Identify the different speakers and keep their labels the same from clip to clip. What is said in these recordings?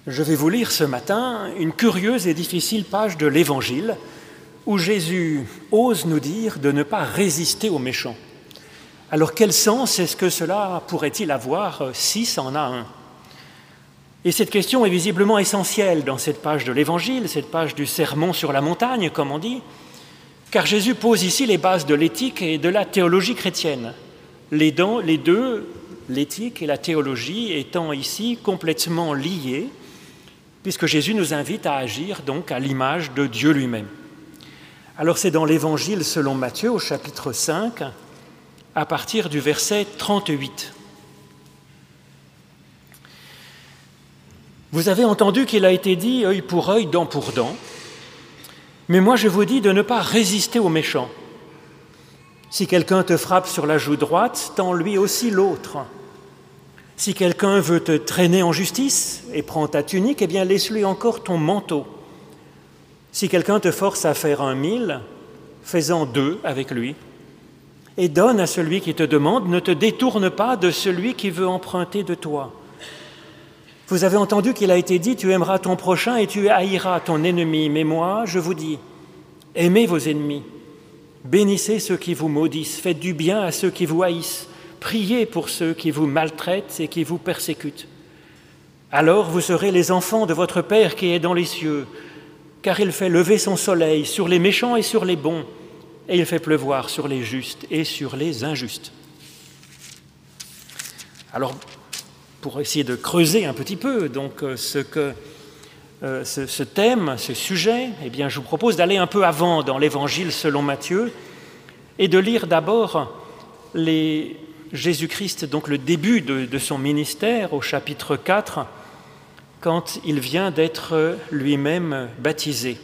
Speaker 1: Je vais vous lire ce matin une curieuse et difficile page de l'Évangile où Jésus ose nous dire de ne pas résister aux méchants. Alors quel sens est-ce que cela pourrait-il avoir si c'en a un ? Et cette question est visiblement essentielle dans cette page de l'Évangile, cette page du sermon sur la montagne, comme on dit, car Jésus pose ici les bases de l'éthique et de la théologie chrétienne. Les deux, l'éthique et la théologie, étant ici complètement liés, puisque Jésus nous invite à agir donc à l'image de Dieu lui-même. Alors c'est dans l'Évangile selon Matthieu, au chapitre 5, à partir du verset 38. Vous avez entendu qu'il a été dit « œil pour œil, dent pour dent », mais moi je vous dis de ne pas résister aux méchants. Si quelqu'un te frappe sur la joue droite, tends lui aussi l'autre. Si quelqu'un veut te traîner en justice et prend ta tunique, eh bien laisse-lui encore ton manteau. Si quelqu'un te force à faire 1 000, fais-en 2 avec lui. Et donne à celui qui te demande, ne te détourne pas de celui qui veut emprunter de toi. Vous avez entendu qu'il a été dit, tu aimeras ton prochain et tu haïras ton ennemi. Mais moi, je vous dis, aimez vos ennemis, bénissez ceux qui vous maudissent, faites du bien à ceux qui vous haïssent. Priez pour ceux qui vous maltraitent et qui vous persécutent. Alors vous serez les enfants de votre Père qui est dans les cieux, car il fait lever son soleil sur les méchants et sur les bons, et il fait pleuvoir sur les justes et sur les injustes. Alors, pour essayer de creuser un petit peu donc ce thème, ce sujet, eh bien, je vous propose d'aller un peu avant dans l'Évangile selon Matthieu et de lire d'abord Jésus-Christ, donc le début de son ministère au chapitre 4, quand il vient d'être lui-même baptisé.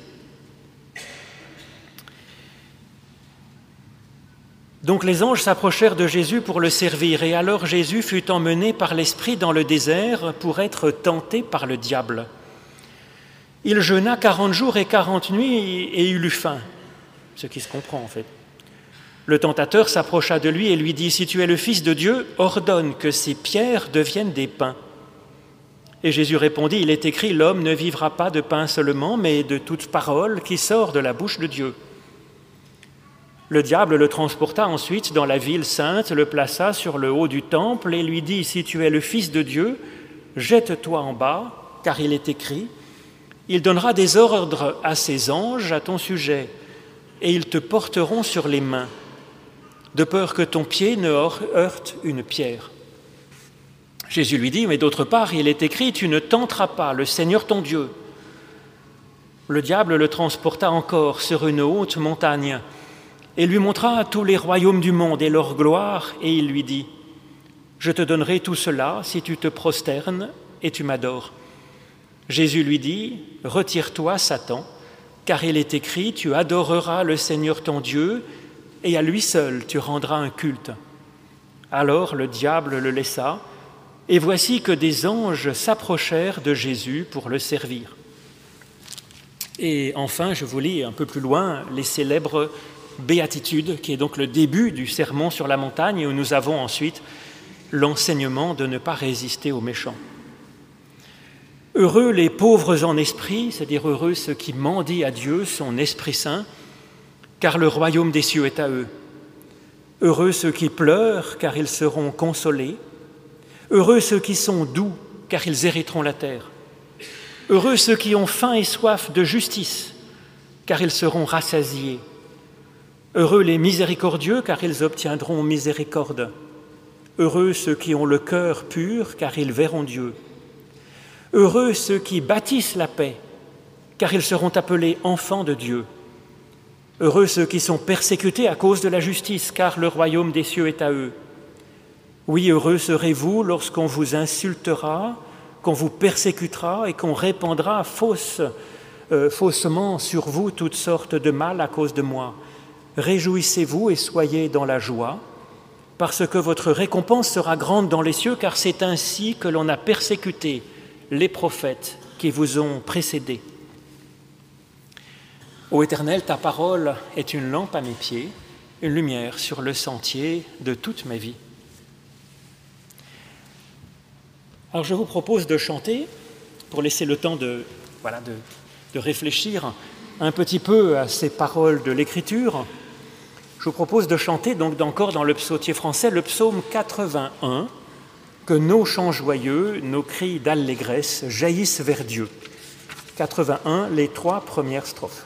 Speaker 1: Donc les anges s'approchèrent de Jésus pour le servir, et alors Jésus fut emmené par l'Esprit dans le désert pour être tenté par le diable. Il jeûna 40 jours et 40 nuits et il eut faim, ce qui se comprend en fait. Le tentateur s'approcha de lui et lui dit « Si tu es le Fils de Dieu, ordonne que ces pierres deviennent des pains. » Et Jésus répondit « Il est écrit, l'homme ne vivra pas de pain seulement, mais de toute parole qui sort de la bouche de Dieu. » Le diable le transporta ensuite dans la ville sainte, le plaça sur le haut du temple et lui dit « Si tu es le Fils de Dieu, jette-toi en bas, car il est écrit, il donnera des ordres à ses anges à ton sujet, et ils te porteront sur les mains, de peur que ton pied ne heurte une pierre. » Jésus lui dit, mais d'autre part, il est écrit, tu ne tenteras pas le Seigneur ton Dieu. Le diable le transporta encore sur une haute montagne et lui montra tous les royaumes du monde et leur gloire, et il lui dit, je te donnerai tout cela si tu te prosternes et tu m'adores. Jésus lui dit, retire-toi, Satan, car il est écrit, tu adoreras le Seigneur ton Dieu, et à lui seul tu rendras un culte. Alors le diable le laissa, et voici que des anges s'approchèrent de Jésus pour le servir. Et enfin, je vous lis un peu plus loin les célèbres béatitudes, qui est donc le début du sermon sur la montagne, où nous avons ensuite l'enseignement de ne pas résister aux méchants. Heureux les pauvres en esprit, c'est-à-dire heureux ceux qui mendient à Dieu son Esprit Saint, car le royaume des cieux est à eux. Heureux ceux qui pleurent, car ils seront consolés. Heureux ceux qui sont doux, car ils hériteront la terre. Heureux ceux qui ont faim et soif de justice, car ils seront rassasiés. Heureux les miséricordieux, car ils obtiendront miséricorde. Heureux ceux qui ont le cœur pur, car ils verront Dieu. Heureux ceux qui bâtissent la paix, car ils seront appelés enfants de Dieu. Heureux ceux qui sont persécutés à cause de la justice, car le royaume des cieux est à eux. Oui, heureux serez-vous lorsqu'on vous insultera, qu'on vous persécutera et qu'on répandra faussement sur vous toutes sortes de mal à cause de moi. Réjouissez-vous et soyez dans la joie, parce que votre récompense sera grande dans les cieux, car c'est ainsi que l'on a persécuté les prophètes qui vous ont précédés. Ô Éternel, ta parole est une lampe à mes pieds, une lumière sur le sentier de toute ma vie. Alors je vous propose de chanter pour laisser le temps de réfléchir un petit peu à ces paroles de l'Écriture, je vous propose de chanter donc encore dans le psautier français le psaume 81, que nos chants joyeux, nos cris d'allégresse jaillissent vers Dieu. 81, les 3 premières strophes.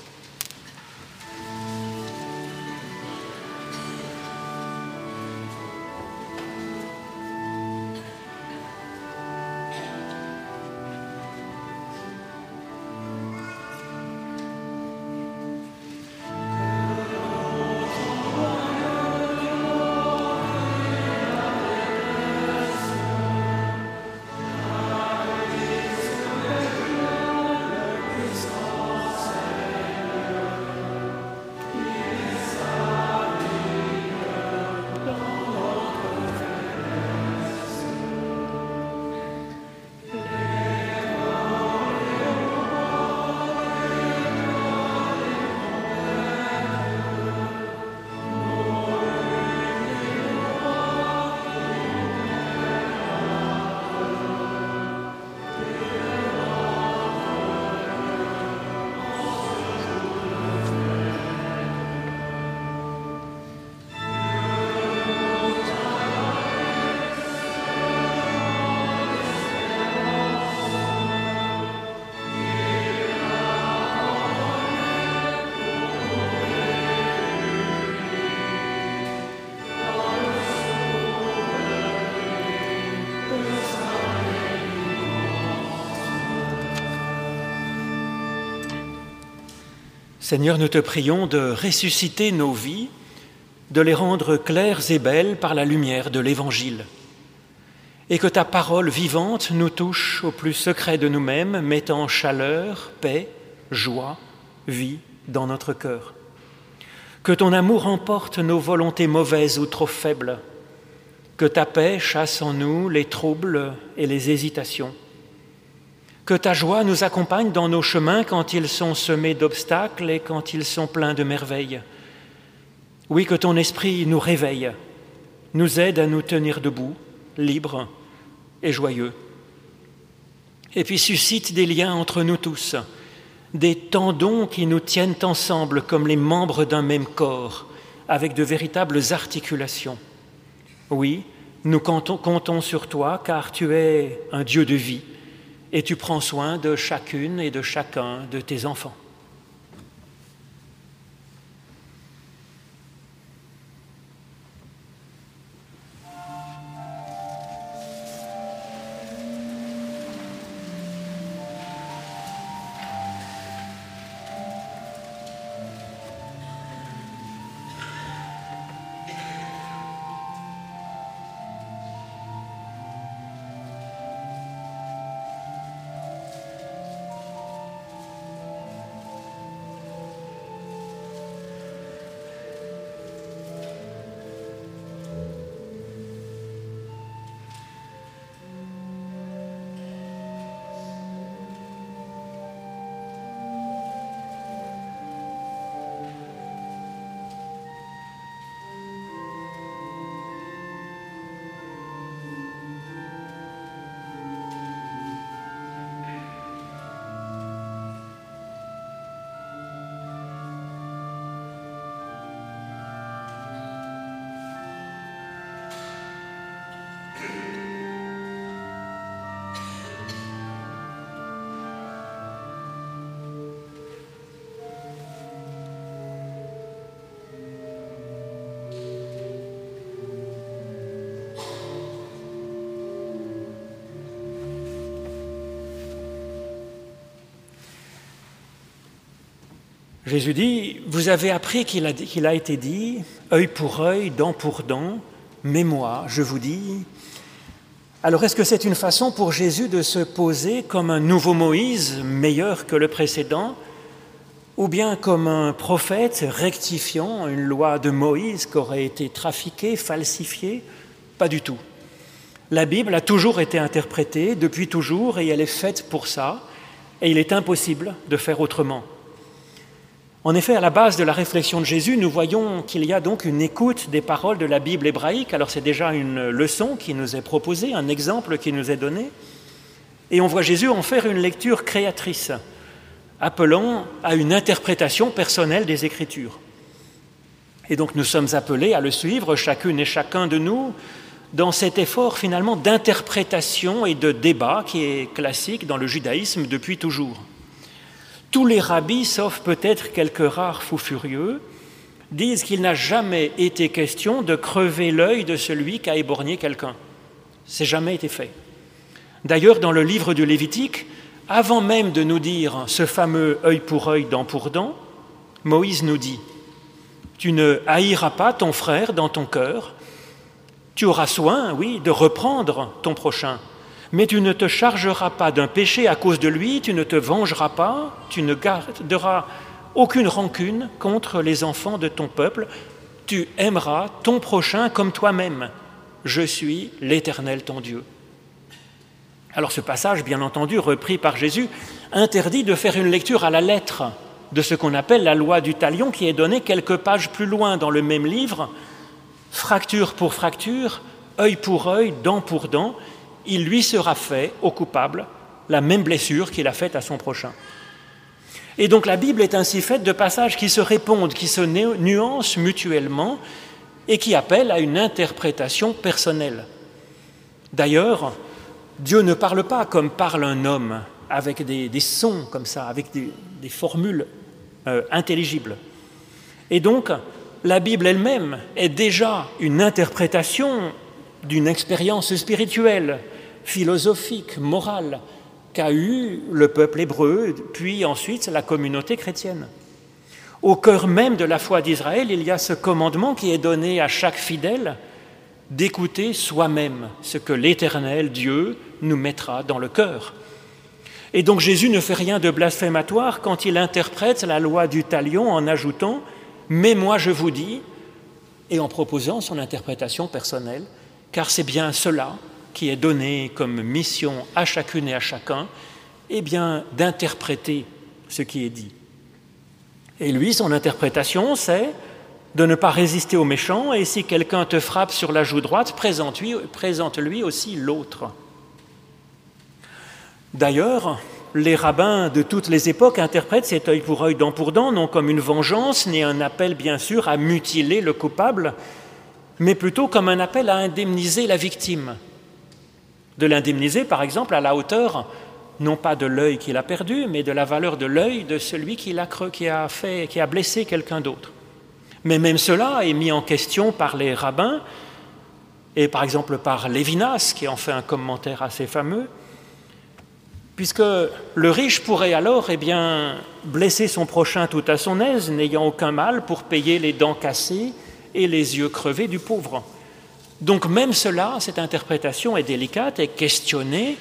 Speaker 1: Seigneur, nous te prions de ressusciter nos vies, de les rendre claires et belles par la lumière de l'Évangile, et que ta parole vivante nous touche au plus secret de nous-mêmes, mettant chaleur, paix, joie, vie dans notre cœur. Que ton amour emporte nos volontés mauvaises ou trop faibles, que ta paix chasse en nous les troubles et les hésitations. Que ta joie nous accompagne dans nos chemins quand ils sont semés d'obstacles et quand ils sont pleins de merveilles. Oui, que ton esprit nous réveille, nous aide à nous tenir debout, libres et joyeux. Et puis suscite des liens entre nous tous, des tendons qui nous tiennent ensemble comme les membres d'un même corps, avec de véritables articulations. Oui, nous comptons sur toi car tu es un Dieu de vie, et tu prends soin de chacune et de chacun de tes enfants. Jésus dit, vous avez appris qu'il a été dit, œil pour œil, dent pour dent, mais moi, je vous dis. Alors est-ce que c'est une façon pour Jésus de se poser comme un nouveau Moïse, meilleur que le précédent, ou bien comme un prophète rectifiant une loi de Moïse qui aurait été trafiquée, falsifiée? Pas du tout. La Bible a toujours été interprétée, depuis toujours, et elle est faite pour ça, et il est impossible de faire autrement. En effet, à la base de la réflexion de Jésus, nous voyons qu'il y a donc une écoute des paroles de la Bible hébraïque. Alors c'est déjà une leçon qui nous est proposée, un exemple qui nous est donné. Et on voit Jésus en faire une lecture créatrice, appelant à une interprétation personnelle des Écritures. Et donc nous sommes appelés à le suivre, chacune et chacun de nous, dans cet effort finalement d'interprétation et de débat qui est classique dans le judaïsme depuis toujours. Tous les rabbis, sauf peut-être quelques rares fous furieux, disent qu'il n'a jamais été question de crever l'œil de celui qui a éborgné quelqu'un. C'est jamais été fait. D'ailleurs, dans le livre du Lévitique, avant même de nous dire ce fameux œil pour œil, dent pour dent, Moïse nous dit « Tu ne haïras pas ton frère dans ton cœur, tu auras soin, oui, de reprendre ton prochain, mais tu ne te chargeras pas d'un péché à cause de lui, tu ne te vengeras pas, tu ne garderas aucune rancune contre les enfants de ton peuple, tu aimeras ton prochain comme toi-même. Je suis l'Éternel ton Dieu. » Alors ce passage, bien entendu, repris par Jésus, interdit de faire une lecture à la lettre de ce qu'on appelle la loi du talion, qui est donnée quelques pages plus loin dans le même livre, fracture pour fracture, œil pour œil, dent pour dent, il lui sera fait, au coupable, la même blessure qu'il a faite à son prochain. Et donc la Bible est ainsi faite de passages qui se répondent, qui se nuancent mutuellement et qui appellent à une interprétation personnelle. D'ailleurs, Dieu ne parle pas comme parle un homme, avec des sons comme ça, avec des formules intelligibles. Et donc, la Bible elle-même est déjà une interprétation d'une expérience spirituelle, philosophique, morale, qu'a eu le peuple hébreu, puis ensuite la communauté chrétienne. Au cœur même de la foi d'Israël, il y a ce commandement qui est donné à chaque fidèle d'écouter soi-même ce que l'Éternel Dieu nous mettra dans le cœur. Et donc Jésus ne fait rien de blasphématoire quand il interprète la loi du talion en ajoutant « mais moi je vous dis » et en proposant son interprétation personnelle, car c'est bien cela qui est donné comme mission à chacune et à chacun, eh bien d'interpréter ce qui est dit. Et lui, son interprétation, c'est de ne pas résister aux méchants, et si quelqu'un te frappe sur la joue droite, présente-lui aussi l'autre. D'ailleurs, les rabbins de toutes les époques interprètent cet œil pour œil, dent pour dent, non comme une vengeance, ni un appel bien sûr à mutiler le coupable, mais plutôt comme un appel à indemniser la victime. De l'indemniser, par exemple, à la hauteur, non pas de l'œil qu'il a perdu, mais de la valeur de l'œil de celui qui a blessé quelqu'un d'autre. Mais même cela est mis en question par les rabbins, et par exemple par Lévinas, qui en fait un commentaire assez fameux, puisque le riche pourrait alors blesser son prochain tout à son aise, n'ayant aucun mal pour payer les dents cassées et les yeux crevés du pauvre. Donc même cela, cette interprétation est délicate, est questionnée,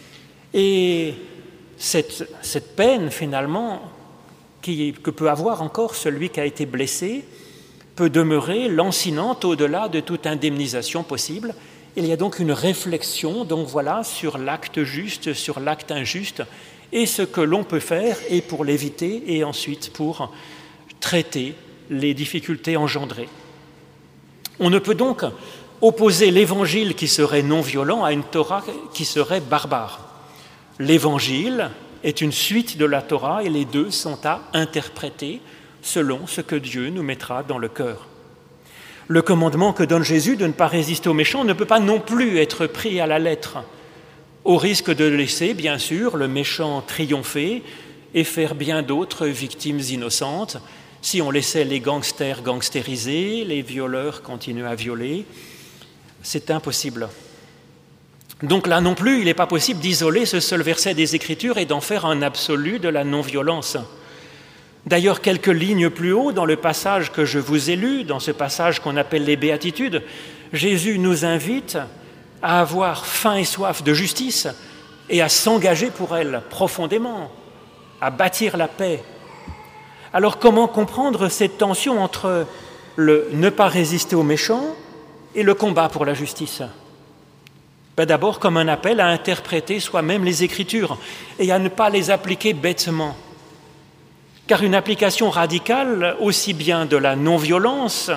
Speaker 1: et cette peine finalement que peut avoir encore celui qui a été blessé peut demeurer lancinante au-delà de toute indemnisation possible. Il y a donc une réflexion sur l'acte juste, sur l'acte injuste, et ce que l'on peut faire et pour l'éviter et ensuite pour traiter les difficultés engendrées. On ne peut donc opposer l'évangile qui serait non violent à une Torah qui serait barbare. L'évangile est une suite de la Torah et les deux sont à interpréter selon ce que Dieu nous mettra dans le cœur. Le commandement que donne Jésus de ne pas résister aux méchants ne peut pas non plus être pris à la lettre, au risque de laisser, bien sûr, le méchant triompher et faire bien d'autres victimes innocentes, si on laissait les gangsters gangsteriser, les violeurs continuer à violer. C'est impossible. Donc là non plus, il n'est pas possible d'isoler ce seul verset des Écritures et d'en faire un absolu de la non-violence. D'ailleurs, quelques lignes plus haut, dans le passage que je vous ai lu, dans ce passage qu'on appelle les Béatitudes, Jésus nous invite à avoir faim et soif de justice et à s'engager pour elle profondément, à bâtir la paix. Alors comment comprendre cette tension entre le ne pas résister aux méchants et le combat pour la justice ? D'abord comme un appel à interpréter soi-même les Écritures et à ne pas les appliquer bêtement. Car une application radicale, aussi bien de la non-violence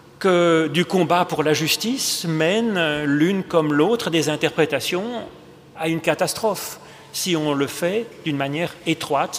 Speaker 1: que du combat pour la justice, mène l'une comme l'autre des interprétations à une catastrophe si on le fait d'une manière étroite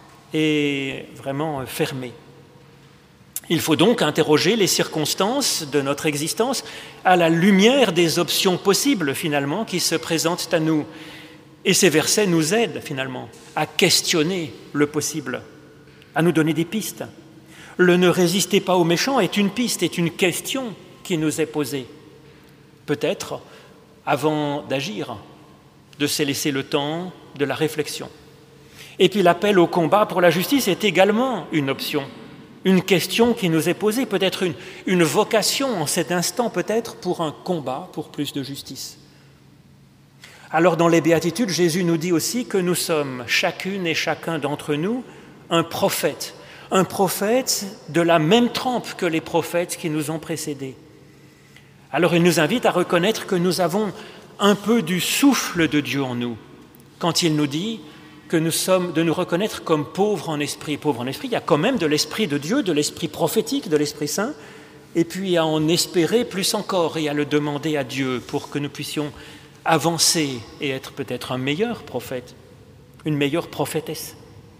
Speaker 1: et vraiment fermée. Il faut donc interroger les circonstances de notre existence à la lumière des options possibles, finalement, qui se présentent à nous. Et ces versets nous aident, finalement, à questionner le possible, à nous donner des pistes. Le « ne résistez pas aux méchants » est une piste, est une question qui nous est posée. Peut-être, avant d'agir, de se laisser le temps de la réflexion. Et puis l'appel au combat pour la justice est également une option, une question qui nous est posée, peut-être une vocation en cet instant, peut-être pour un combat pour plus de justice. Alors dans les Béatitudes, Jésus nous dit aussi que nous sommes, chacune et chacun d'entre nous, un prophète de la même trempe que les prophètes qui nous ont précédés. Alors il nous invite à reconnaître que nous avons un peu du souffle de Dieu en nous, quand il nous dit que nous sommes, de nous reconnaître comme pauvres en esprit. Pauvres en esprit, il y a quand même de l'esprit de Dieu, de l'esprit prophétique, de l'Esprit Saint, et puis à en espérer plus encore et à le demander à Dieu pour que nous puissions avancer et être peut-être un meilleur prophète, une meilleure prophétesse.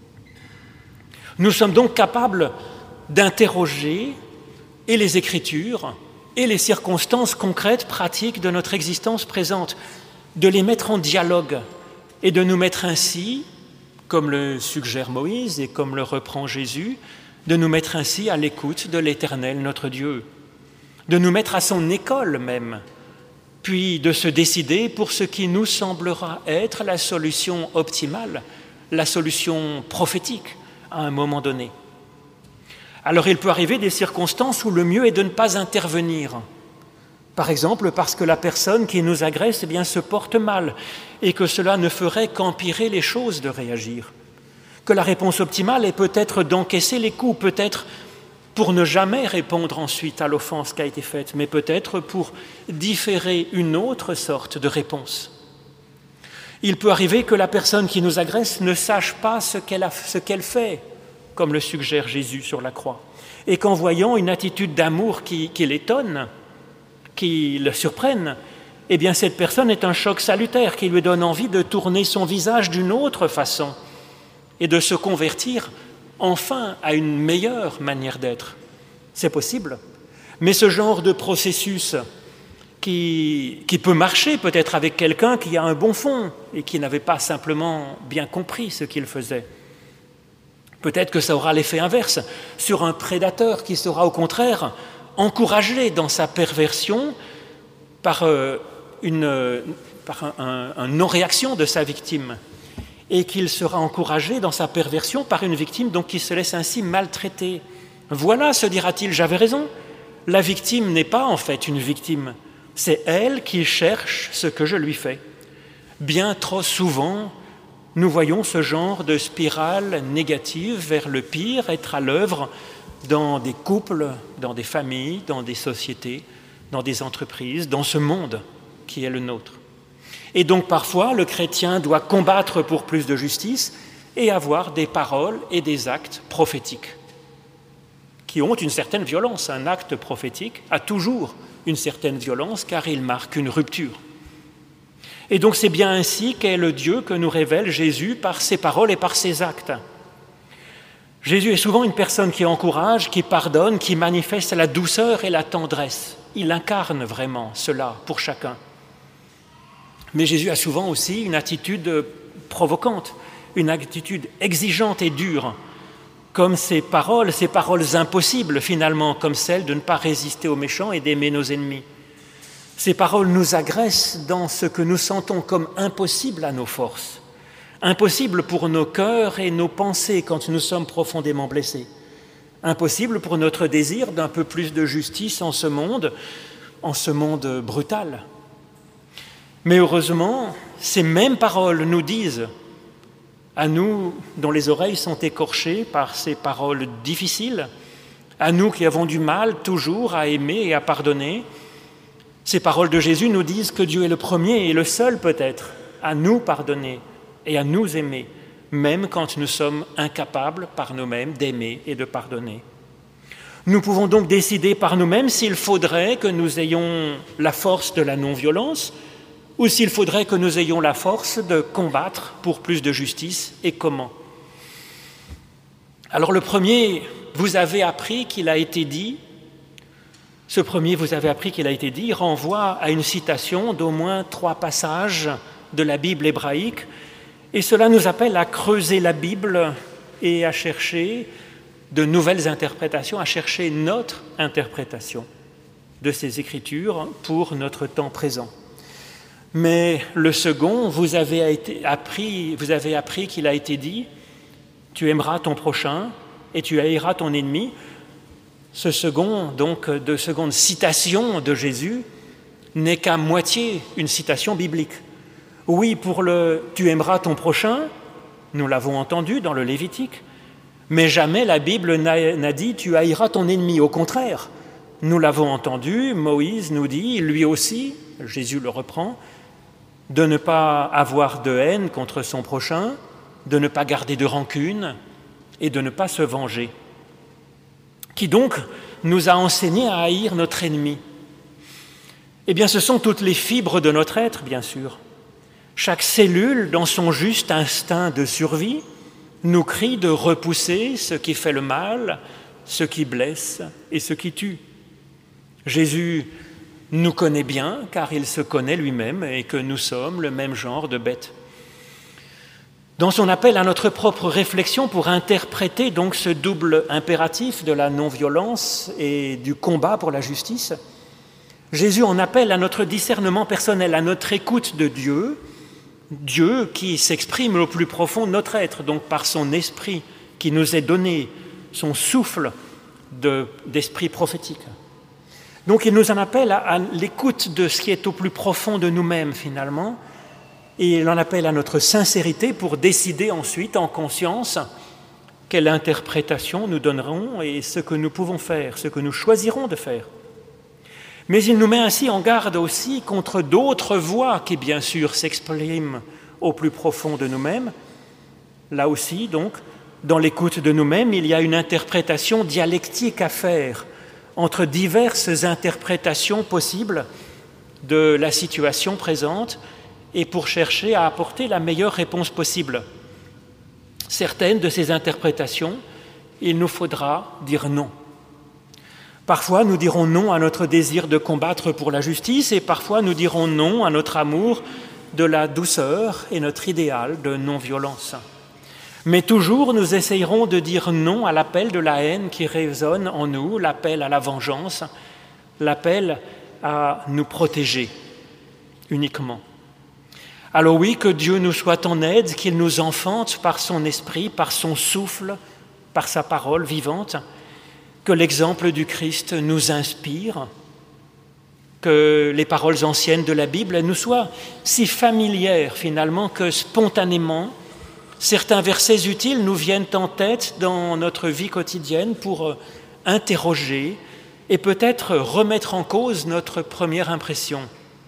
Speaker 1: Nous sommes donc capables d'interroger et les Écritures et les circonstances concrètes, pratiques de notre existence présente, de les mettre en dialogue et de nous mettre ainsi, comme le suggère Moïse et comme le reprend Jésus, de nous mettre ainsi à l'écoute de l'Éternel, notre Dieu, de nous mettre à son école même, puis de se décider pour ce qui nous semblera être la solution optimale, la solution prophétique à un moment donné. Alors il peut arriver des circonstances où le mieux est de ne pas intervenir. Par exemple, parce que la personne qui nous agresse se porte mal et que cela ne ferait qu'empirer les choses de réagir. Que la réponse optimale est peut-être d'encaisser les coups, peut-être pour ne jamais répondre ensuite à l'offense qui a été faite, mais peut-être pour différer une autre sorte de réponse. Il peut arriver que la personne qui nous agresse ne sache pas ce qu'elle fait, comme le suggère Jésus sur la croix, et qu'en voyant une attitude d'amour qui l'étonne, qui le surprenne, cette personne est un choc salutaire qui lui donne envie de tourner son visage d'une autre façon et de se convertir enfin à une meilleure manière d'être. C'est possible, mais ce genre de processus qui peut marcher peut-être avec quelqu'un qui a un bon fond et qui n'avait pas simplement bien compris ce qu'il faisait. Peut-être que ça aura l'effet inverse sur un prédateur qui sera au contraire encouragé dans sa perversion par une non-réaction de sa victime et qu'il sera encouragé dans sa perversion par une victime donc qui se laisse ainsi maltraiter. Voilà, se dira-t-il, j'avais raison, la victime n'est pas en fait une victime, c'est elle qui cherche ce que je lui fais. Bien trop souvent, nous voyons ce genre de spirale négative vers le pire être à l'œuvre dans des couples, dans des familles, dans des sociétés, dans des entreprises, dans ce monde qui est le nôtre. Et donc parfois, le chrétien doit combattre pour plus de justice et avoir des paroles et des actes prophétiques qui ont une certaine violence. Un acte prophétique a toujours une certaine violence car il marque une rupture. Et donc c'est bien ainsi qu'est le Dieu que nous révèle Jésus par ses paroles et par ses actes. Jésus est souvent une personne qui encourage, qui pardonne, qui manifeste la douceur et la tendresse. Il incarne vraiment cela pour chacun. Mais Jésus a souvent aussi une attitude provocante, une attitude exigeante et dure, comme ces paroles impossibles finalement, comme celle de ne pas résister aux méchants et d'aimer nos ennemis. Ces paroles nous agressent dans ce que nous sentons comme impossible à nos forces. Impossible pour nos cœurs et nos pensées quand nous sommes profondément blessés. Impossible pour notre désir d'un peu plus de justice en ce monde brutal. Mais heureusement, ces mêmes paroles nous disent, à nous dont les oreilles sont écorchées par ces paroles difficiles, à nous qui avons du mal toujours à aimer et à pardonner, ces paroles de Jésus nous disent que Dieu est le premier et le seul peut-être à nous pardonner et à nous aimer, même quand nous sommes incapables par nous-mêmes d'aimer et de pardonner. Nous pouvons donc décider par nous-mêmes s'il faudrait que nous ayons la force de la non-violence ou s'il faudrait que nous ayons la force de combattre pour plus de justice, et comment. Alors le premier, vous avez appris qu'il a été dit, ce premier, vous avez appris qu'il a été dit, renvoie à une citation d'au moins 3 passages de la Bible hébraïque, et cela nous appelle à creuser la Bible et à chercher de nouvelles interprétations, à chercher notre interprétation de ces Écritures pour notre temps présent. Mais le second, vous avez appris qu'il a été dit, tu aimeras ton prochain et tu haïras ton ennemi. Ce second, donc, de seconde citation de Jésus, n'est qu'à moitié une citation biblique. Oui, pour le « tu aimeras ton prochain », nous l'avons entendu dans le Lévitique, mais jamais la Bible n'a dit « tu haïras ton ennemi ». Au contraire, nous l'avons entendu, Moïse nous dit, lui aussi, Jésus le reprend, de ne pas avoir de haine contre son prochain, de ne pas garder de rancune et de ne pas se venger. Qui donc nous a enseigné à haïr notre ennemi? Eh bien, ce sont toutes les fibres de notre être, bien sûr. Chaque cellule, dans son juste instinct de survie, nous crie de repousser ce qui fait le mal, ce qui blesse et ce qui tue. Jésus nous connaît bien, car il se connaît lui-même et que nous sommes le même genre de bêtes. Dans son appel à notre propre réflexion pour interpréter donc ce double impératif de la non-violence et du combat pour la justice, Jésus en appelle à notre discernement personnel, à notre écoute de Dieu, Dieu qui s'exprime au plus profond de notre être, donc par son esprit qui nous est donné, son souffle d'esprit prophétique. Donc il nous en appelle à l'écoute de ce qui est au plus profond de nous-mêmes finalement, et il en appelle à notre sincérité pour décider ensuite en conscience quelle interprétation nous donnerons et ce que nous pouvons faire, ce que nous choisirons de faire. Mais il nous met ainsi en garde aussi contre d'autres voix qui bien sûr s'expriment au plus profond de nous-mêmes. Là aussi donc, dans l'écoute de nous-mêmes, il y a une interprétation dialectique à faire entre diverses interprétations possibles de la situation présente et pour chercher à apporter la meilleure réponse possible. Certaines de ces interprétations, il nous faudra dire non. Parfois, nous dirons non à notre désir de combattre pour la justice et parfois nous dirons non à notre amour de la douceur et notre idéal de non-violence. Mais toujours, nous essayerons de dire non à l'appel de la haine qui résonne en nous, l'appel à la vengeance, l'appel à nous protéger uniquement. Alors oui, que Dieu nous soit en aide, qu'il nous enfante par son esprit, par son souffle, par sa parole vivante, que l'exemple du Christ nous inspire, que les paroles anciennes de la Bible nous soient si familières finalement que spontanément, certains versets utiles nous viennent en tête dans notre vie quotidienne pour interroger et peut-être remettre en cause notre première impression.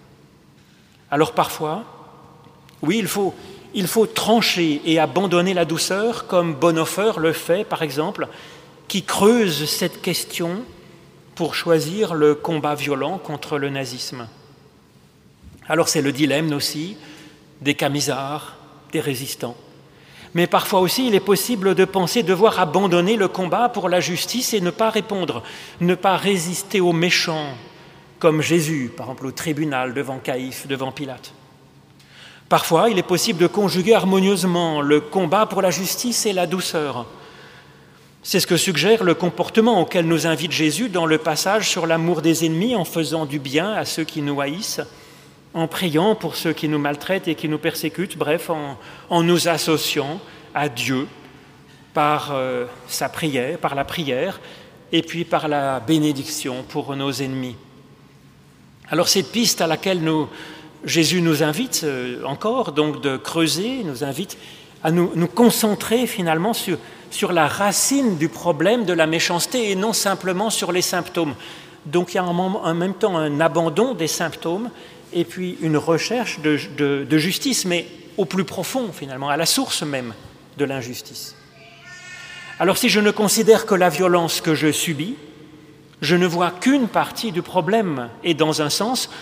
Speaker 1: Alors parfois, oui, il faut trancher et abandonner la douceur, comme Bonhoeffer le fait, par exemple, qui creuse cette question pour choisir le combat violent contre le nazisme. Alors c'est le dilemme aussi des camisards, des résistants. Mais parfois aussi, il est possible de penser devoir abandonner le combat pour la justice et ne pas répondre, ne pas résister aux méchants, comme Jésus, par exemple, au tribunal devant Caïphe, devant Pilate. Parfois, il est possible de conjuguer harmonieusement le combat pour la justice et la douceur. C'est ce que suggère le comportement auquel nous invite Jésus dans le passage sur l'amour des ennemis en faisant du bien à ceux qui nous haïssent, en priant pour ceux qui nous maltraitent et qui nous persécutent, bref, en nous associant à Dieu par sa prière, par la prière, et puis par la bénédiction pour nos ennemis. Alors cette piste à laquelle Jésus nous invite encore donc de creuser, nous invite à nous concentrer finalement sur la racine du problème de la méchanceté et non simplement sur les symptômes. Donc il y a en même temps un abandon des symptômes et puis une recherche de justice, mais au plus profond finalement, à la source même de l'injustice. Alors si je ne considère que la violence que je subis, je ne vois qu'une partie du problème et dans un sens,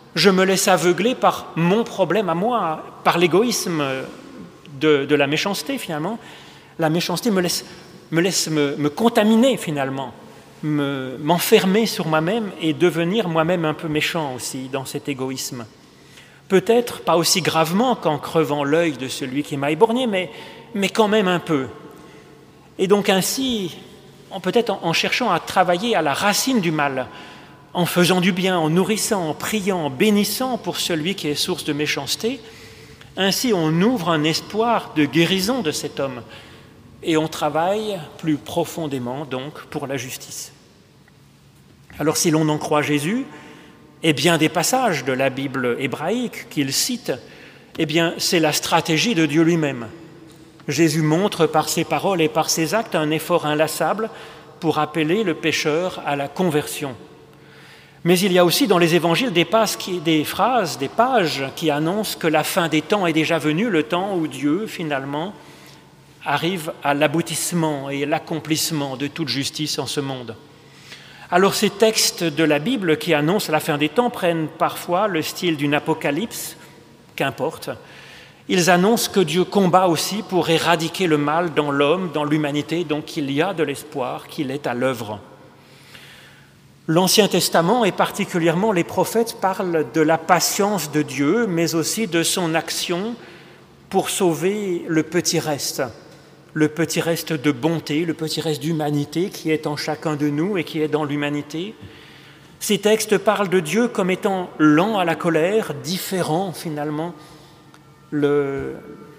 Speaker 1: Je me laisse aveugler par mon problème à moi, par l'égoïsme de la méchanceté finalement. La méchanceté me laisse me contaminer finalement, m'enfermer sur moi-même et devenir moi-même un peu méchant aussi dans cet égoïsme. Peut-être pas aussi gravement qu'en crevant l'œil de celui qui m'a éborgné, mais quand même un peu. Et donc ainsi, peut-être en cherchant à travailler à la racine du mal, en faisant du bien, en nourrissant, en priant, en bénissant pour celui qui est source de méchanceté, ainsi on ouvre un espoir de guérison de cet homme et on travaille plus profondément donc pour la justice. Alors si l'on en croit Jésus, et bien des passages de la Bible hébraïque qu'il cite, eh bien c'est la stratégie de Dieu lui-même. Jésus montre par ses paroles et par ses actes un effort inlassable pour appeler le pécheur à la conversion. Mais il y a aussi dans les évangiles des pages qui annoncent que la fin des temps est déjà venue, le temps où Dieu, finalement, arrive à l'aboutissement et l'accomplissement de toute justice en ce monde. Alors ces textes de la Bible qui annoncent la fin des temps prennent parfois le style d'une apocalypse, qu'importe. Ils annoncent que Dieu combat aussi pour éradiquer le mal dans l'homme, dans l'humanité, donc qu'il y a de l'espoir, qu'il est à l'œuvre. L'Ancien Testament et particulièrement les prophètes parlent de la patience de Dieu, mais aussi de son action pour sauver le petit reste de bonté, le petit reste d'humanité qui est en chacun de nous et qui est dans l'humanité. Ces textes parlent de Dieu comme étant lent à la colère, différent finalement le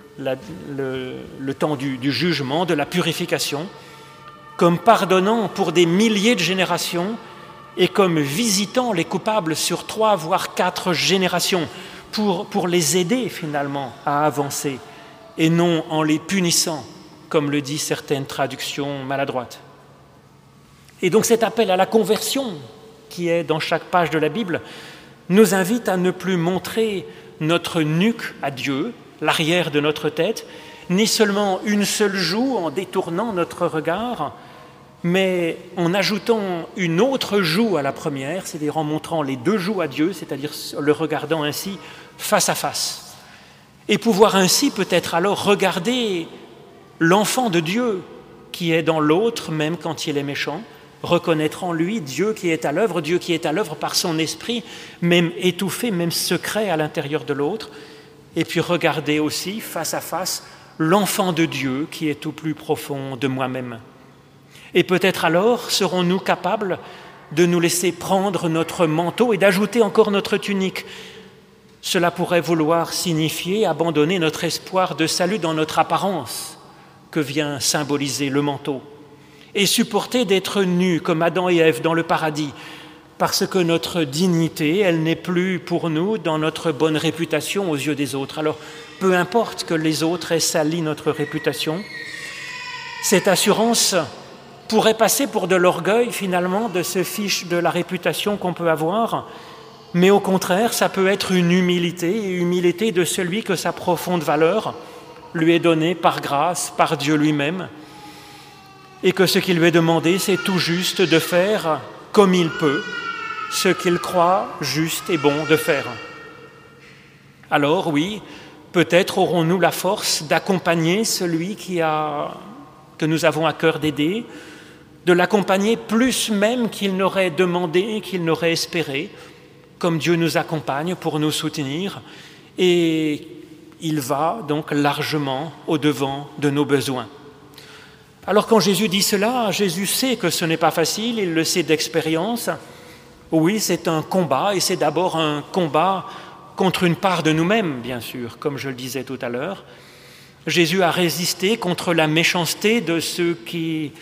Speaker 1: temps du jugement, de la purification, comme pardonnant pour des milliers de générations et comme visitant les coupables sur 3 voire 4 générations pour les aider finalement à avancer et non en les punissant, comme le disent certaines traductions maladroites. Et donc cet appel à la conversion qui est dans chaque page de la Bible nous invite à ne plus montrer notre nuque à Dieu, l'arrière de notre tête, ni seulement une seule joue en détournant notre regard, mais en ajoutant une autre joue à la première, c'est-à-dire en montrant les 2 joues à Dieu, c'est-à-dire le regardant ainsi face à face. Et pouvoir ainsi peut-être alors regarder l'enfant de Dieu qui est dans l'autre, même quand il est méchant, reconnaître en lui Dieu qui est à l'œuvre par son esprit, même étouffé, même secret à l'intérieur de l'autre, et puis regarder aussi face à face l'enfant de Dieu qui est au plus profond de moi-même. Et peut-être alors serons-nous capables de nous laisser prendre notre manteau et d'ajouter encore notre tunique. Cela pourrait vouloir signifier abandonner notre espoir de salut dans notre apparence que vient symboliser le manteau et supporter d'être nus comme Adam et Ève dans le paradis parce que notre dignité, elle n'est plus pour nous dans notre bonne réputation aux yeux des autres. Alors, peu importe que les autres aient sali notre réputation, cette assurance pourrait passer pour de l'orgueil finalement de se fiche de la réputation qu'on peut avoir, mais au contraire, ça peut être une humilité de celui que sa profonde valeur lui est donnée par grâce, par Dieu lui-même, et que ce qui lui est demandé, c'est tout juste de faire comme il peut, ce qu'il croit juste et bon de faire. Alors oui, peut-être aurons-nous la force d'accompagner celui que nous avons à cœur d'aider, de l'accompagner plus même qu'il n'aurait demandé, qu'il n'aurait espéré, comme Dieu nous accompagne pour nous soutenir, et il va donc largement au-devant de nos besoins. Alors quand Jésus dit cela, Jésus sait que ce n'est pas facile, il le sait d'expérience. Oui, c'est un combat, et c'est d'abord un combat contre une part de nous-mêmes, bien sûr, comme je le disais tout à l'heure. Jésus a résisté contre la méchanceté de ceux qui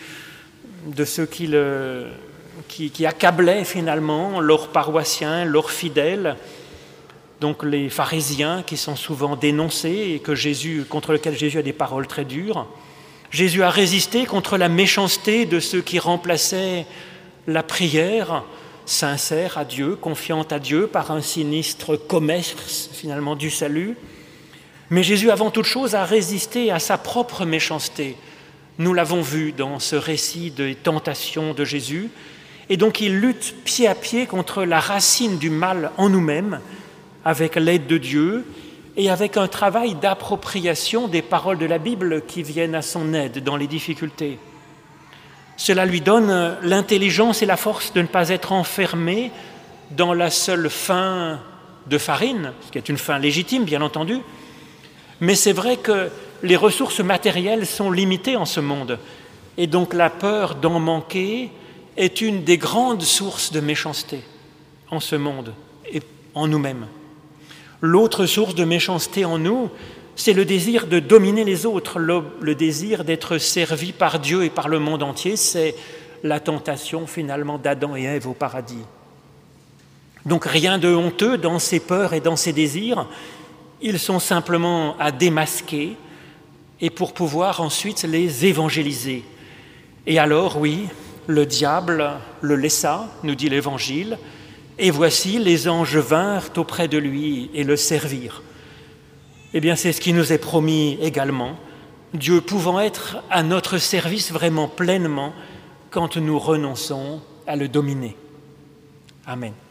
Speaker 1: accablaient finalement leurs paroissiens, leurs fidèles, donc les pharisiens qui sont souvent dénoncés et contre lesquels Jésus a des paroles très dures. Jésus a résisté contre la méchanceté de ceux qui remplaçaient la prière sincère à Dieu, confiante à Dieu, par un sinistre commerce finalement du salut. Mais Jésus, avant toute chose, a résisté à sa propre méchanceté. Nous l'avons vu dans ce récit des tentations de Jésus. Et donc il lutte pied à pied contre la racine du mal en nous-mêmes, avec l'aide de Dieu et avec un travail d'appropriation des paroles de la Bible qui viennent à son aide dans les difficultés. Cela lui donne l'intelligence et la force de ne pas être enfermé dans la seule faim de farine, ce qui est une faim légitime, bien entendu, mais c'est vrai que les ressources matérielles sont limitées en ce monde, et donc la peur d'en manquer est une des grandes sources de méchanceté en ce monde et en nous-mêmes. L'autre source de méchanceté en nous, c'est le désir de dominer les autres, le désir d'être servi par Dieu et par le monde entier, c'est la tentation finalement d'Adam et Ève au paradis. Donc rien de honteux dans ces peurs et dans ces désirs, ils sont simplement à démasquer et pour pouvoir ensuite les évangéliser. Et alors, oui, le diable le laissa, nous dit l'Évangile, et voici les anges vinrent auprès de lui et le servirent. Eh bien, c'est ce qui nous est promis également, Dieu pouvant être à notre service vraiment pleinement quand nous renonçons à le dominer. Amen.